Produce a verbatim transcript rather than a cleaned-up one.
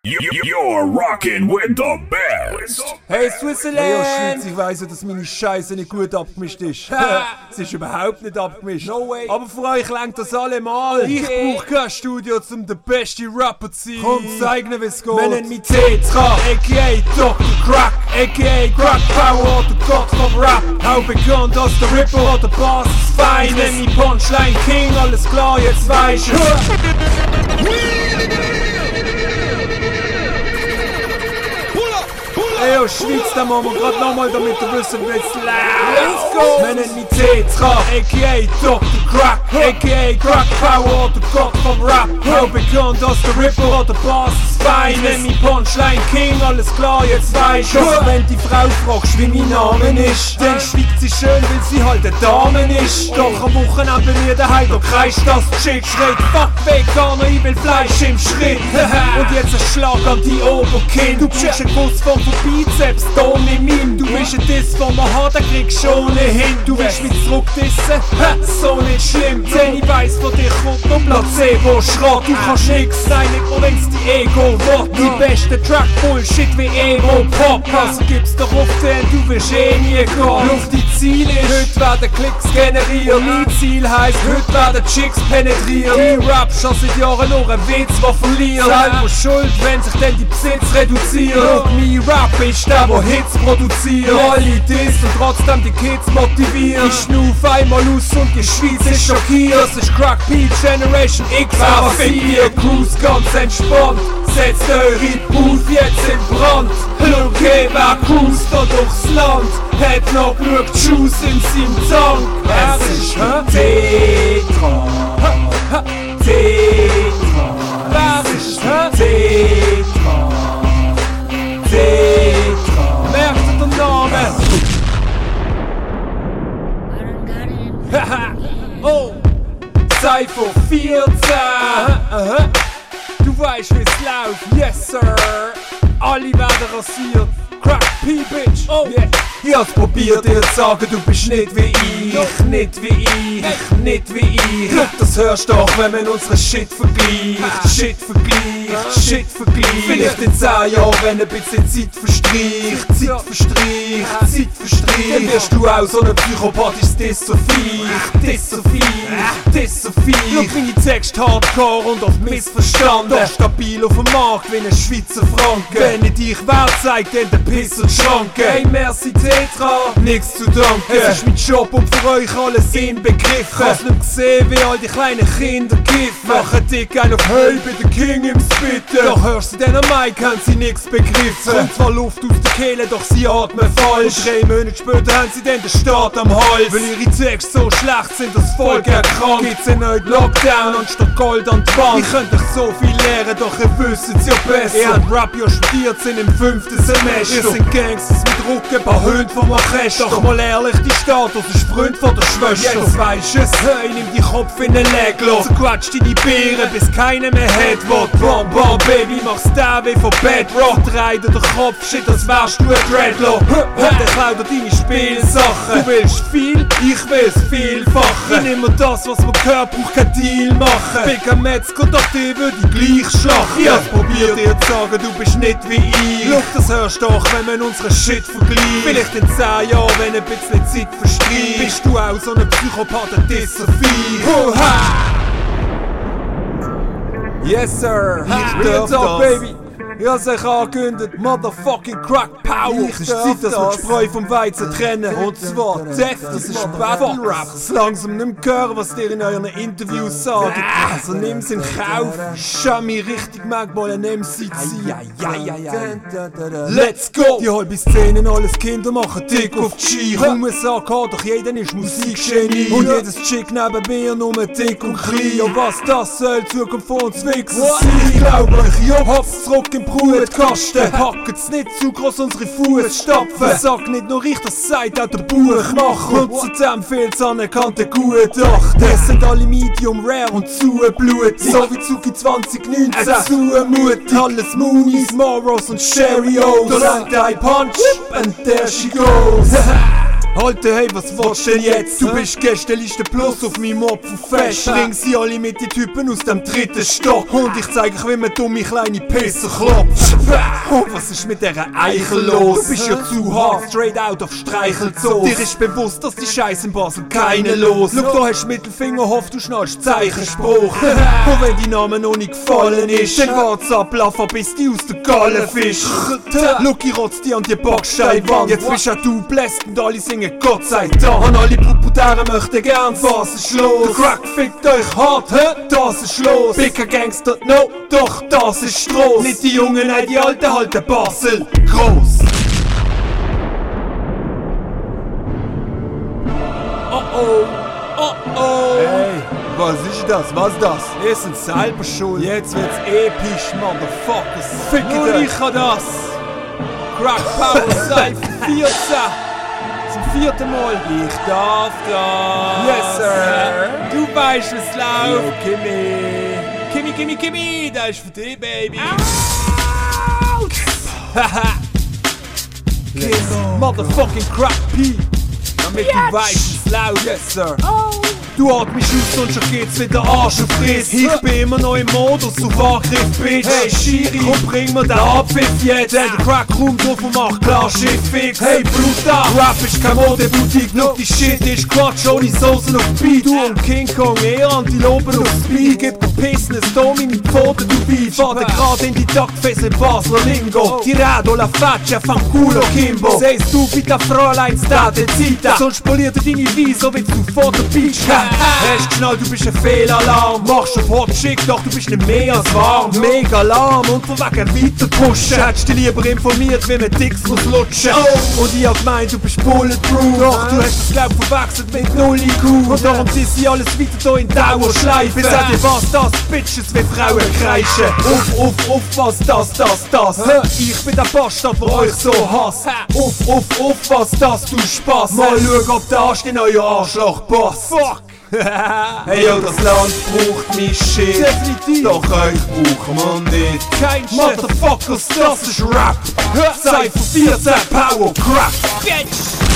You're rocking with the best. Hey Switzerland! Hey, ja, Schweiz, ich weiss ja, dass meine Scheiße nicht gut abgemischt ist. Es ist überhaupt nicht abgemischt. No way. Aber für euch lenkt das allemal. Okay. Ich brauch kein Studio, um der beste Rapper zu sein. Komm, zeig ihnen, wie's geht. Wir nennen mich Tetra, aka Doktor Crack, aka Crack Power, der Gott vom Rap. Auch bekannt als der Ripper oder Basis Fein. Nenn mich Punchline King, alles klar, jetzt weisst du. Ey, yo, Schweiz, da machen wir grad nochmal, damit du wissen, wie's läuft. Let's go! Wir nennen mich Tetra, aka Doktor Crack, aka Crack Power, der Gott vom Rap. Auch bekannt als der Ripper oder Basis Fein. Nenn mich Punchline King, alles klar, jetzt weisst du. Also wenn die Frau fragst, wie mein Name ist, dann schweigt sie schön, weil sie halt eine Dame ist. Doch am Wochenende bei mir daheim, da kreischt das Chick. Schreit, fuck Veganer, ich will Fleisch im Schritt. Und jetzt ein Schlag an die Oberkind. Du bist ein Kuss vom Bizeps, da nicht mein. Du bist ein Diss, den man hat, den kriegst du ohnehin. Du willst mich zurückdissen? Ha, so nicht schlimm. Denn ich weiss, von dir kommt noch Placebo Schrott. Du kannst nix sein, nicht nur wenn's die Ego will. Die beste Track Bullshit wie Emo Pop. Also gib's doch auf den, du willst eh nie gehen. Luft die Ziel ist, heute werden Klicks generiert. Mein Ziel heisst, heute werden Chicks penetriert. Die Rap schon seit Jahren nur ein Witz, der verliert. Selber schuld, wenn sich denn die Besitz reduziert. Look, mein Rap ist der, der Hits produziert. Alle diss und trotzdem die Kids motiviert. Ich schnuff einmal aus und die Schweiz ist schockiert. Das ist Crack P Generation X, aber vier. Cruise ganz entspannt, setzt eure Booth jetzt in Brand. Look, hey, wer cruist da durchs Land, hat noch genug Juice in seinem Tank. Es ist Tetra, Tetra. Wer ist Tetra? Tetra. Merkt ihr den Namen? Haha. Oh, Cypher vierzehn. Du weißt, wie's läuft, yes sir. Alle werden rasiert. Crack P, bitch, oh yeah. Ich hab's probiert dir zu sagen, du bist nicht wie ich. Doch nicht wie ich, nicht wie ich. Look, das hörst du doch, wenn man unsere Shit vergleicht. Shit vergleicht, Shit vergleicht. Vielleicht in zehn Jahren, wenn ein bisschen Zeit verstreicht. Zeit verstreicht, Zeit verstreicht. Dann wirst du auch so ein psychopathisches Dysophie. Dysophie, Dysophie. Look, meine Texte hardcore und oft missverstanden. Doch stabil auf dem Markt wie ein Schweizer Franken. Wenn ich dich wert zeig, dann der Piss und Schranke. Hey, merci Tetra, nix zu danken. Es ist mein Job und für euch alle Sinn begriffen. Hast nicht gesehen, wie all die kleinen Kinder kiffen. Machen dick ein auf Hey, bei der King im Spitten. Doch hörst du den am Mic, haben sie nix begriffen. Kommt zwar Luft aus der Kehle, doch sie atmen falsch. Und drei Monate später haben sie dann den Staat am Hals. Weil ihre Texte so schlecht sind, dass Volk erkrankt. Gibt's einen neuen Lockdown anstatt Gold an die Wand. Ich könnte euch so viel lernen, doch ihr wisst's ja besser. Ihr habt Rap ja studiert, sind im fünften Semester. Ihr sind Gangsters mit Rücken, paar Hunde vom Orchester. Doch mal ehrlich, die Status ist Freund von der Schwester. Jetzt weisst es, hey, nimm die Kopf in den Leglo. Zerquatscht in die Beeren, bis keiner mehr hat, was. Bam, bam, Baby, mach's da wie von Bedrock. Dreh dir den Kopf, shit, als wärst du ein Dreadlock. Und der klaut dir deine Spielsachen. Du willst viel, ich will's vielfache. Ich nehm mir das, was man gehört, brauch kein Deal machen. Bin kein Metzger, doch die würde ich gleich schlachten. Ich hab's probiert dir zu sagen, du bist nicht wie ich. Look, das hörst doch, wenn man unsere Shit vergleicht. Vielleicht in zehn Jahren, wenn ein bisschen Zeit verstreicht, bist du auch so ein Psychopath, ein Dysophie. Oha! Yes sir, ich darf Talk, das. baby. Ich hab's euch angekündigt, motherfucking Crack Power. Es ist Zeit, dass wir die Spreu vom Weizen trennen. Und zwar deftig, das ist Battle Rap. Es langsam nicht mehr hören, was ihr in euren Interviews sagt. Also nimm's in Kauf. Schau mich richtig manchmal ein M C zu sein. Let's go! Die halbe Szene, alles Kinder machen dick auf die Ski. Komm, es sagt, doch jeder ist Musikgenie. Und jedes Chick neben mir nur dick und klein. Und was das soll, Zukunft von uns wichsen sein. Ich glaub euch, ja, hab's zurück im Brutkasten. Packen's nicht zu gross unsere Fußstapfen. Sag nicht nur ich, das sagt auch der Buchmacher. Und zudem fehlt's anerkannte Gutachten. Es sind alle Medium Rare und zublutig. So wie Zuki zwanzig neunzehn zumutig. Alles Moonies, Moros und Sherry-O's. Da langt ein Punch and there she goes. Alter, hey, was willst du denn jetzt? Du bist Gästeliste Plus auf meinem Opfer fest. Bring sie alle mit den Typen aus dem dritten Stock. Und ich zeig euch, wie man dumme kleine Pisser klopft. Oh, was ist mit dieser Eichel los? Du bist ja zu hart, straight out auf Streichelzoo. Dir ist bewusst, dass die Scheiße in Basel keine los. Schau, du hast Mittelfinger, hoff, du schnallst Zeichenspruch. Und wenn dein Name noch nicht gefallen ist, dann wart's ab, Lava, bis die aus der Galle fisch. Schau, ich rotz die an die Backsteinwand. Jetzt bist auch du bläst und alle singen Gott sei Dank. Und alle Puputäre möchten gern, was ist los? Der Crack fickt euch hart, hä? Das ist los. Bigger Gangster, no, doch, das ist Stroß. Nicht die Jungen, nein, die Alten halten Basel groß. Oh oh, oh oh. Hey, was ist das? Was ist das? Ihr seid selber schuld. Jetzt wird's episch, Motherfuckers. Ficken Nur ich kann das. Crack Power Cypher vierzehn. Zum vierten Mal. Ich darf das. Yes, sir. Du weißt, was läuft. Yo, Kimmy. Kimmy, Kimmy, Kimmy. Das ist für dich, Baby. Out. Haha. Kiss. Motherfucking Crack P. Damit yes. Du weißt, es läuft. Yes, sir. Oh. Du atmest aus und schon geht's wieder Arsch auf Friss. Ich bin immer noch im Modus auf Angriff, Bitch. Hey Schiri, komm bring mir den Abpfiff jetzt. Denn der Crack kommt drauf und macht klar Shit fix. Hey brutal, Rap ist kein Modeboutique. Nur die Shit ist Quatsch ohne Soßen auf Beat. Du und King Kong, eher Antilopen auf Speed. Gib dir Pissnes, da meine Pfoten du Beat. Fahr dir grad in die Taktfessel Basler Lingo. Tirado la faccia, fanculo Kimbo. Sehst du bitte Fräulein, state zita. Sonst poliert dir deine Wieso, wenn du vor der Beach hast. Hast geschnallt, du bist ein Fehlalarm. Machst auf Hot Schick, doch du bist nicht mehr als warm. Mega lahm und von wegen weiter pushen. Hättest dich lieber informiert, wie man Dicks muss lutschen. Oh. Und ich hab gemeint, du bist bulletproof. Doch du hast das Glaub verwechselt mit null I Q. Und darum zieh sie alles weiter hier in Dauerschleife. Bis an dir was das, Bitches wie Frauen kreischen. Uff, uff, uff, was das, das, das. Ich bin der Bastard, der euch so hasst. Uff, uff, uff, was das, du Spaß. Mal schauen, ob der Arsch in euer Arschloch passt. Fuck! Hey yo, das Land braucht mich Shit. Definitiv. Doch euch brauchen wir nicht. Kein Shit. Motherfuckers, das ist Rap. Cypher vierzehn Power Crap. Bitch.